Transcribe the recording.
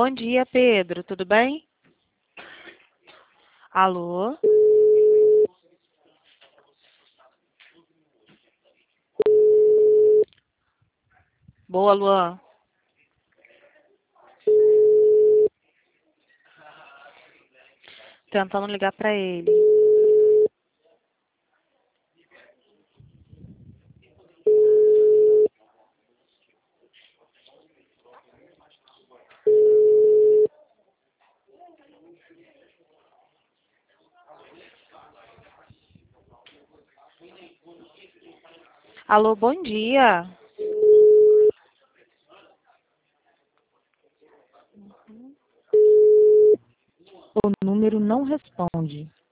Bom dia, Pedro. Tudo bem? Alô? Boa, Luan. Tentando ligar para ele. Alô, bom dia. O número não responde.